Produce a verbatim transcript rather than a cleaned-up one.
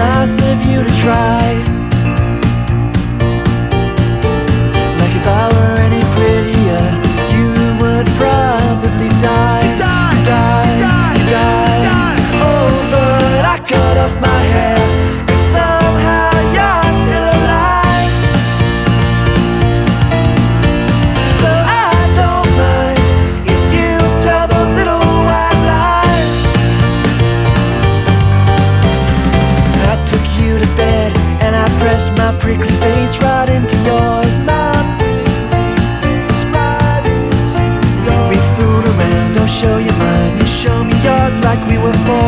nice of you to try. Like if I were any prettier, you would probably die. You die, you die, you die, die. Oh, but I cut off my hair and somehow you're still alive. So I don't mind if you tell those little white lies. I took you to bed and I pressed my prickly face right into yours. We fooled around, don't show your mind, you show me yours like we were four.